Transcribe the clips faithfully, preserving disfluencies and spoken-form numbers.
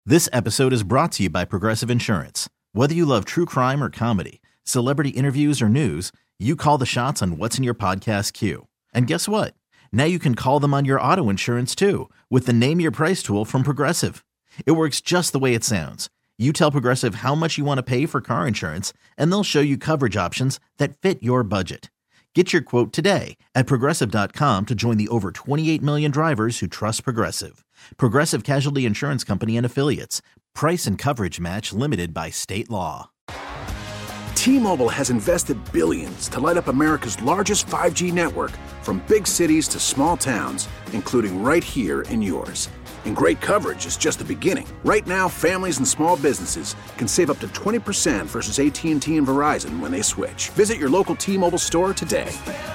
This episode is brought to you by Progressive Insurance. Whether you love true crime or comedy, celebrity interviews or news, you call the shots on what's in your podcast queue. And guess what? Now you can call them on your auto insurance too with the Name Your Price tool from Progressive. It works just the way it sounds. You tell Progressive how much you want to pay for car insurance, and they'll show you coverage options that fit your budget. Get your quote today at Progressive dot com to join the over twenty-eight million drivers who trust Progressive. Progressive Casualty Insurance Company and Affiliates. Price and coverage match limited by state law. T-Mobile has invested billions to light up America's largest five G network, from big cities to small towns, including right here in yours. And great coverage is just the beginning. Right now, families and small businesses can save up to twenty percent versus A T and T and Verizon when they switch. Visit your local T-Mobile store today.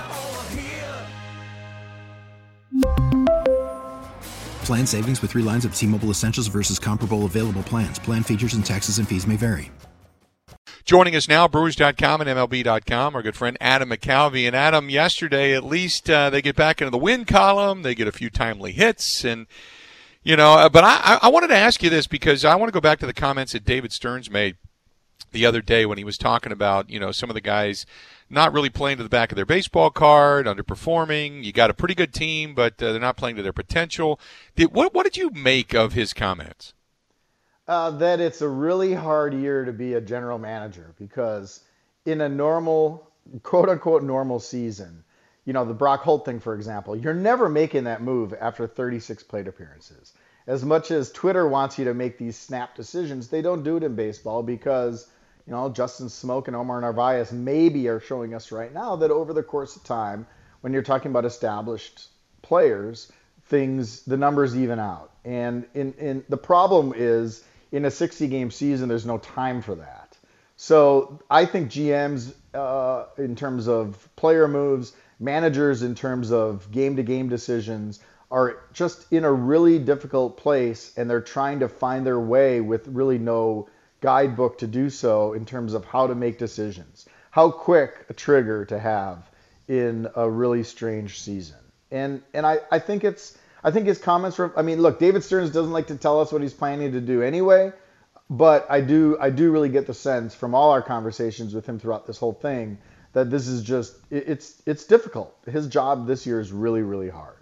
Plan savings with three lines of T-Mobile Essentials versus comparable available plans. Plan features and taxes and fees may vary. Joining us now, Brewers dot com and M L B dot com, our good friend Adam McCalvy. And Adam, yesterday at least uh, they get back into the win column. They get a few timely hits. And, you know, uh, but I, I wanted to ask you this because I want to go back to the comments that David Stearns made the other day when he was talking about, you know, some of the guys not really playing to the back of their baseball card, underperforming. You got a pretty good team, but uh, they're not playing to their potential. Did, what, what did you make of his comments? Uh, that it's a really hard year to be a general manager because in a normal, quote-unquote normal season, you know, the Brock Holt thing, for example, you're never making that move after thirty-six plate appearances. As much as Twitter wants you to make these snap decisions, they don't do it in baseball because, you know, Justin Smoke and Omar Narvaez maybe are showing us right now that over the course of time, when you're talking about established players, things, the numbers even out. And in, in the problem is, in a sixty-game season, there's no time for that. So I think G Ms, uh, in terms of player moves, managers in terms of game-to-game decisions, are just in a really difficult place, and they're trying to find their way with really no guidebook to do so in terms of how to make decisions, how quick a trigger to have in a really strange season. And and I, I think it's I think his comments were, I mean, look, David Stearns doesn't like to tell us what he's planning to do anyway, but I do I do really get the sense from all our conversations with him throughout this whole thing that this is just, it, it's it's difficult. His job this year is really, really hard.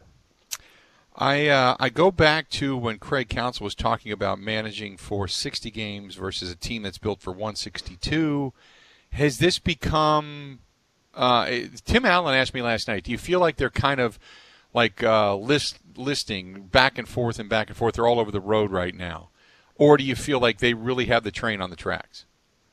I uh, I go back to when Craig Counsell was talking about managing for sixty games versus a team that's built for one sixty-two. Has this become, uh, Tim Allen asked me last night, do you feel like they're kind of like uh, list listing back and forth and back and forth? They're all over the road right now. Or do you feel like they really have the train on the tracks?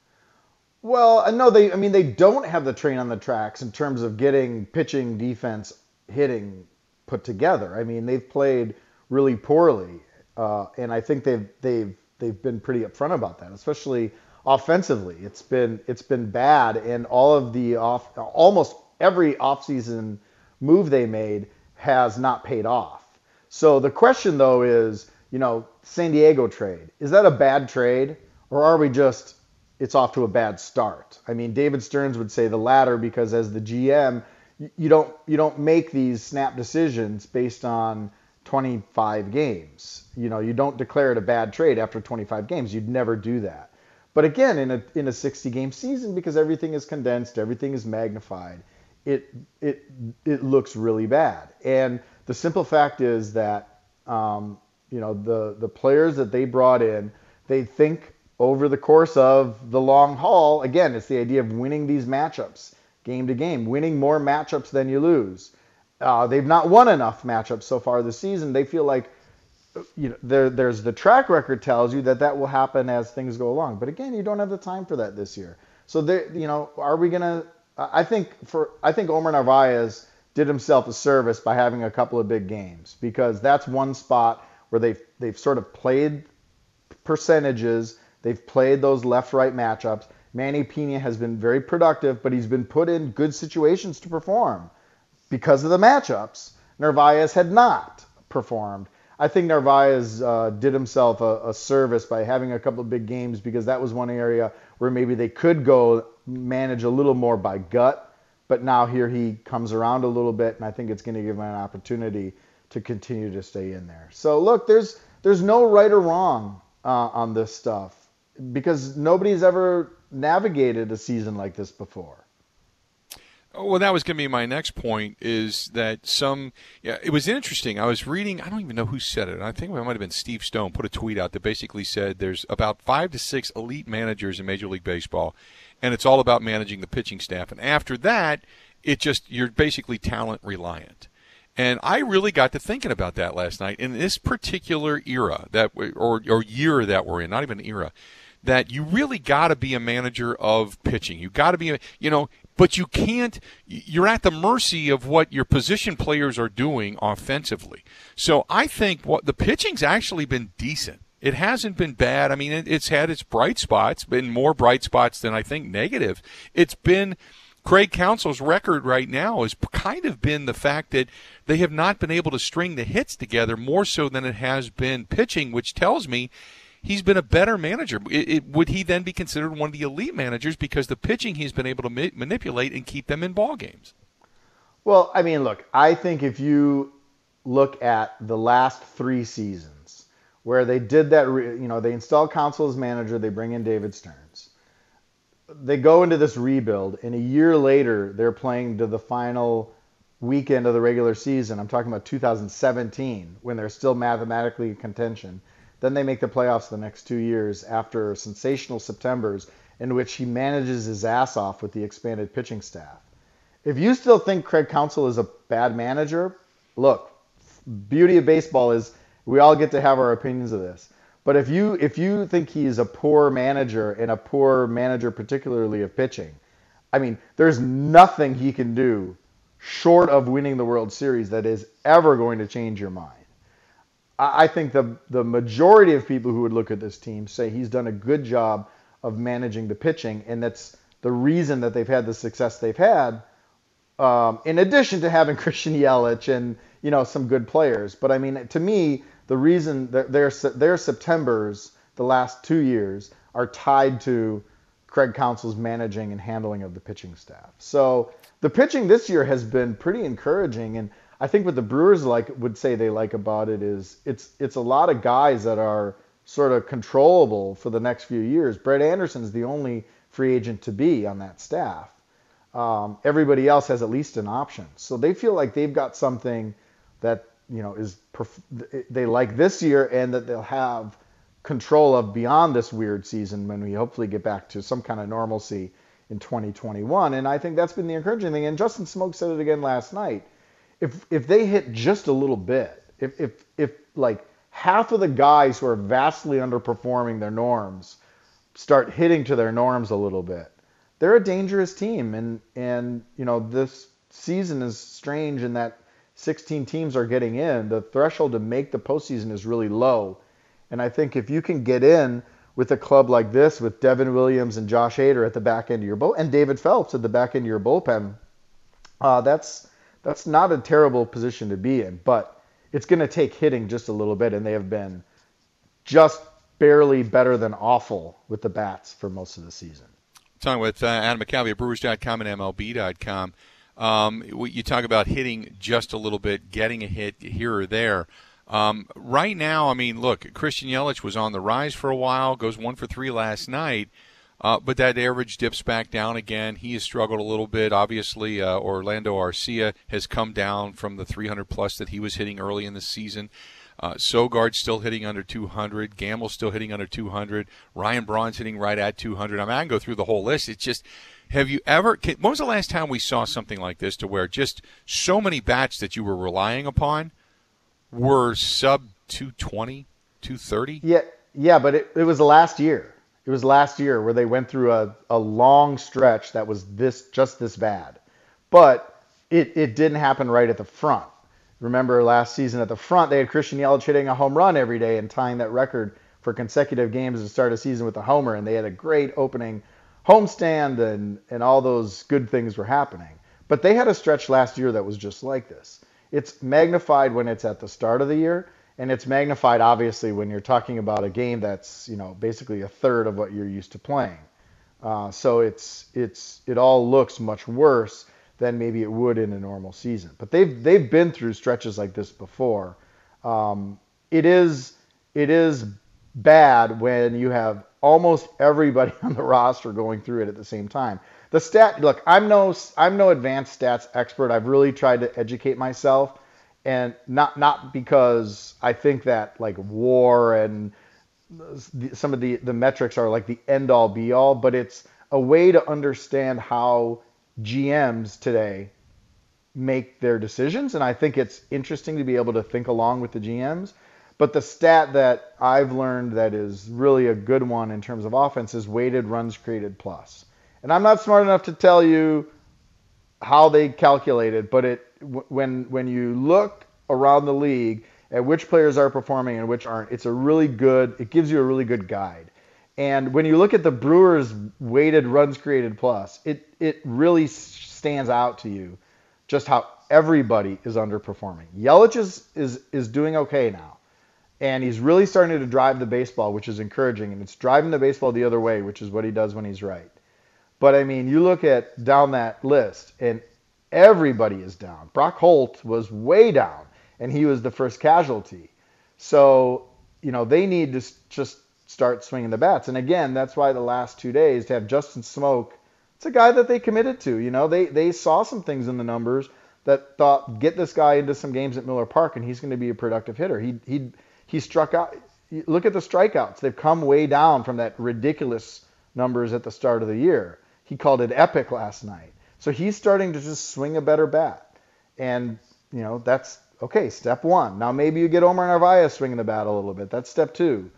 Well, no, they. I mean, they don't have the train on the tracks in terms of getting pitching, defense, hitting put together. I mean, they've played really poorly, uh, and I think they've they've they've been pretty upfront about that, especially offensively. It's been it's been bad, and all of the off almost every offseason move they made has not paid off. So the question, though, is, you know, San Diego trade, is that a bad trade, or are we just, it's off to a bad start? I mean, David Stearns would say the latter, because as the G M, you don't you don't make these snap decisions based on twenty-five games. You know, you don't declare it a bad trade after twenty-five games. You'd never do that. But again, in a in a sixty-game season, because everything is condensed, everything is magnified, it it it looks really bad. And the simple fact is that um, you know, the the players that they brought in, they think over the course of the long haul. Again, it's the idea of winning these matchups game to game, winning more matchups than you lose. Uh, they've not won enough matchups so far this season. They feel like, you know, there, there's the track record tells you that that will happen as things go along. But again, you don't have the time for that this year. So they, you know, are we gonna? I think for I think Omar Narvaez did himself a service by having a couple of big games, because that's one spot where they've they've sort of played percentages. They've played those left-right matchups. Manny Pena has been very productive, but he's been put in good situations to perform because of the matchups. Narvaez had not performed. I think Narvaez uh, did himself a, a service by having a couple of big games, because that was one area where maybe they could go manage a little more by gut. But now here he comes around a little bit, and I think it's going to give him an opportunity to continue to stay in there. So look, there's there's no right or wrong uh, on this stuff because nobody's ever navigated a season like this before. Well, that was going to be my next point, is that some yeah, – it was interesting. I was reading – I don't even know who said it. I think it might have been Steve Stone put a tweet out that basically said there's about five to six elite managers in Major League Baseball, and it's all about managing the pitching staff. And after that, it just – you're basically talent reliant. And I really got to thinking about that last night. In this particular era that or or year that we're in, not even era, that you really got to be a manager of pitching. You got to be, a, you know, but you can't. You're at the mercy of what your position players are doing offensively. So I think what the pitching's actually been decent. It hasn't been bad. I mean, it, it's had its bright spots, been more bright spots than I think negative. It's been. Craig Counsell's record right now has kind of been the fact that they have not been able to string the hits together more so than it has been pitching, which tells me he's been a better manager. It, it, would he then be considered one of the elite managers because the pitching he's been able to ma- manipulate and keep them in ball games? Well, I mean, look, I think if you look at the last three seasons where they did that, re- you know, they installed Counsell as manager, they bring in David Stearns. They go into this rebuild, and a year later, they're playing to the final weekend of the regular season. I'm talking about two thousand seventeen, when they're still mathematically in contention. Then they make the playoffs the next two years after sensational Septembers in which he manages his ass off with the expanded pitching staff. If you still think Craig Counsell is a bad manager, look, beauty of baseball is we all get to have our opinions of this. But if you if you think he's a poor manager and a poor manager particularly of pitching, I mean, there's nothing he can do short of winning the World Series that is ever going to change your mind. I, I think the the majority of people who would look at this team say he's done a good job of managing the pitching, and that's the reason that they've had the success they've had, um, in addition to having Christian Yelich and, you know, some good players. But I mean, to me, the reason that their their Septembers, the last two years, are tied to Craig Counsell's managing and handling of the pitching staff. So the pitching this year has been pretty encouraging, and I think what the Brewers like would say they like about it is it's it's a lot of guys that are sort of controllable for the next few years. Brett Anderson's the only free agent to be on that staff. Um, everybody else has at least an option, so they feel like they've got something that, you know, is perf- they like this year and that they'll have control of beyond this weird season when we hopefully get back to some kind of normalcy in twenty twenty-one. And I think that's been the encouraging thing. And Justin Smoke said it again last night. If if they hit just a little bit, if if if like half of the guys who are vastly underperforming their norms start hitting to their norms a little bit, they're a dangerous team. And and you know, this season is strange in that sixteen teams are getting in. The threshold to make the postseason is really low. And I think if you can get in with a club like this, with Devin Williams and Josh Hader at the back end of your bull, and David Phelps at the back end of your bullpen, uh, that's that's not a terrible position to be in. But it's going to take hitting just a little bit, and they have been just barely better than awful with the bats for most of the season. Talking with uh, Adam McCalvy at Brewers dot com and M L B dot com. Um, you talk about hitting just a little bit, getting a hit here or there. Um, right now, I mean, look, Christian Yelich was on the rise for a while, goes one for three last night, uh, but that average dips back down again. He has struggled a little bit. Obviously, uh, Orlando Arcia has come down from the three hundred plus that he was hitting early in the season. Uh, Sogard's still hitting under two hundred. Gamble's still hitting under two hundred. Ryan Braun's hitting right at two hundred. I mean, I can go through the whole list. It's just, have you ever, can, when was the last time we saw something like this to where just so many bats that you were relying upon were sub two twenty, two thirty? Yeah, yeah, but it, it was last year. It was last year where they went through a, a long stretch that was this just this bad. But it, it didn't happen right at the front. Remember last season at the front, they had Christian Yelich hitting a home run every day and tying that record for consecutive games to start a season with a homer, and they had a great opening homestand, and, and all those good things were happening. But they had a stretch last year that was just like this. It's magnified when it's at the start of the year, and it's magnified, obviously, when you're talking about a game that's, you know, basically a third of what you're used to playing. Uh, so it's it's it all looks much worse than maybe it would in a normal season. But they've they've been through stretches like this before. Um, it is it is bad when you have almost everybody on the roster going through it at the same time. The stat, look, I'm no I'm no advanced stats expert. I've really tried to educate myself, and not not because I think that like WAR and some of the, the metrics are like the end all be all, but it's a way to understand how G Ms today make their decisions. And I think it's interesting to be able to think along with the G Ms. But the stat that I've learned that is really a good one in terms of offense is weighted runs created plus. And I'm not smart enough to tell you how they calculate it, but it when when you look around the league at which players are performing and which aren't, it's a really good, it gives you a really good guide. And when you look at the Brewers' weighted runs created plus, it it really stands out to you just how everybody is underperforming. Yelich is is is doing okay now. And he's really starting to drive the baseball, which is encouraging. And it's driving the baseball the other way, which is what he does when he's right. But, I mean, you look at down that list, and everybody is down. Brock Holt was way down, and he was the first casualty. So, you know, they need to just start swinging the bats. And, again, that's why the last two days to have Justin Smoak, it's a guy that they committed to. You know, they, they saw some things in the numbers that thought, get this guy into some games at Miller Park, and he's going to be a productive hitter. He he He struck out. Look at the strikeouts. They've come way down from that ridiculous numbers at the start of the year. He called it epic last night. So he's starting to just swing a better bat. And, you know, that's, okay, step one. Now maybe you get Omar Narvaez swinging the bat a little bit. That's step two.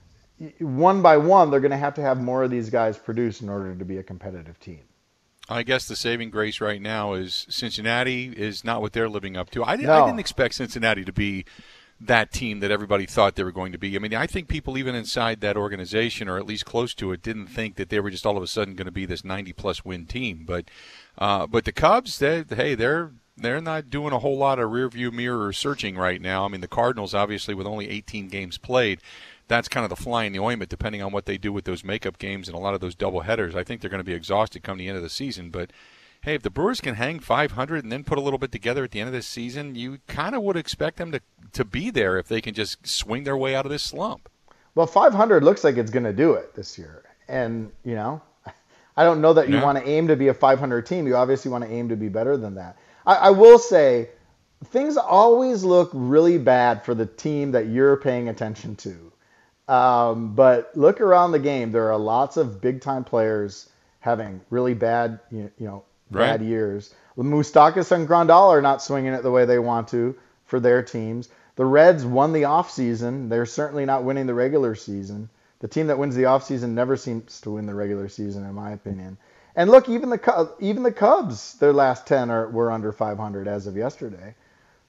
One by one, they're going to have to have more of these guys produce in order to be a competitive team. I guess the saving grace right now is Cincinnati is not what they're living up to. I, No. I didn't expect Cincinnati to be that team that everybody thought they were going to be. I mean, I think people even inside that organization, or at least close to it, didn't think that they were just all of a sudden going to be this ninety-plus win team. But uh, but the Cubs, they, hey, they're they're not doing a whole lot of rearview mirror searching right now. I mean, the Cardinals, obviously, with only eighteen games played, that's kind of the fly in the ointment, depending on what they do with those makeup games and a lot of those double headers. I think they're going to be exhausted come the end of the season, but hey, if the Brewers can hang five hundred and then put a little bit together at the end of this season, you kind of would expect them to, to be there if they can just swing their way out of this slump. Well, five hundred looks like it's going to do it this year. And, you know, I don't know that you Yeah. want to aim to be a five hundred team. You obviously want to aim to be better than that. I, I will say things always look really bad for the team that you're paying attention to. Um, but look around the game. There are lots of big-time players having really bad, you know, bad Right. years. Moustakas and Grandal are not swinging it the way they want to for their teams. The Reds won the offseason. They're certainly not winning the regular season. The team that wins the offseason never seems to win the regular season, in my opinion. And look, even the Cubs, even the Cubs, their last ten are were under five hundred as of yesterday.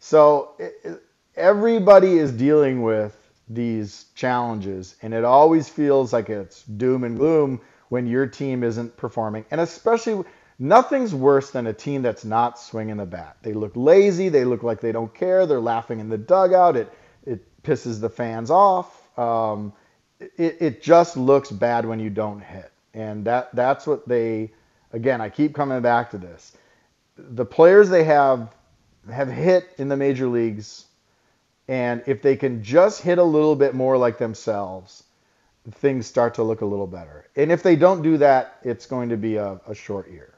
So it, it, everybody is dealing with these challenges, and it always feels like it's doom and gloom when your team isn't performing, and especially. Nothing's worse than a team that's not swinging the bat. They look lazy. They look like they don't care. They're laughing in the dugout. It it pisses the fans off. Um, it, it just looks bad when you don't hit. And that that's what they, again, I keep coming back to this. The players they have have hit in the major leagues, and if they can just hit a little bit more like themselves, things start to look a little better. And if they don't do that, it's going to be a, a short year.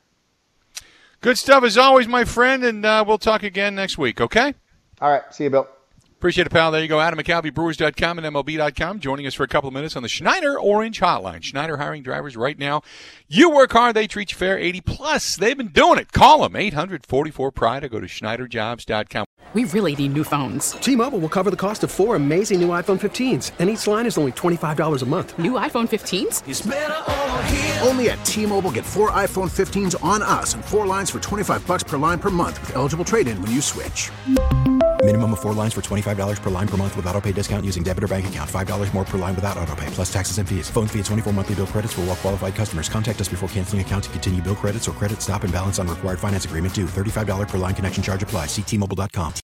Good stuff as always, my friend, and uh, we'll talk again next week, okay? All right. See you, Bill. Appreciate it, pal. There you go. Adam McCalvy, Brewers dot com and M L B dot com, joining us for a couple of minutes on the Schneider Orange Hotline. Schneider hiring drivers right now. You work hard, they treat you fair. eighty plus. They've been doing it. Call them, eight hundred forty-four Pride, or go to Schneider Jobs dot com. We really need new phones. T-Mobile will cover the cost of four amazing new iPhone fifteens, and each line is only twenty-five dollars a month. New iPhone fifteens? Only at T-Mobile, get four iPhone fifteens on us and four lines for twenty-five bucks per line per month with eligible trade-in when you switch. Minimum of four lines for twenty-five dollars per line per month with autopay discount using debit or bank account. five dollars more per line without autopay, plus taxes and fees. Phone fee at twenty-four monthly bill credits for well-qualified customers. Contact us before canceling account to continue bill credits or credit stop and balance on required finance agreement due. thirty-five dollars per line connection charge applies. See T Mobile dot com.